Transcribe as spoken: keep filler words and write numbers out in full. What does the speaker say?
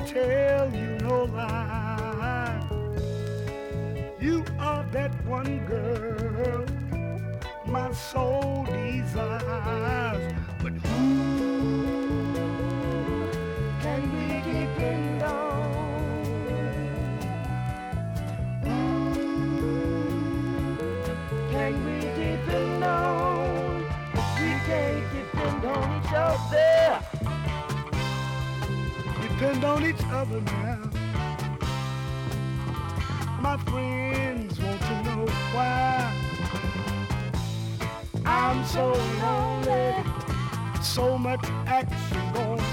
tell you no lie. You are that one girl my soul desires. But who can we depend on? Can we depend on? If we can't depend on each other, depend on each other now. My friends want to know why I'm so lonely, so much action going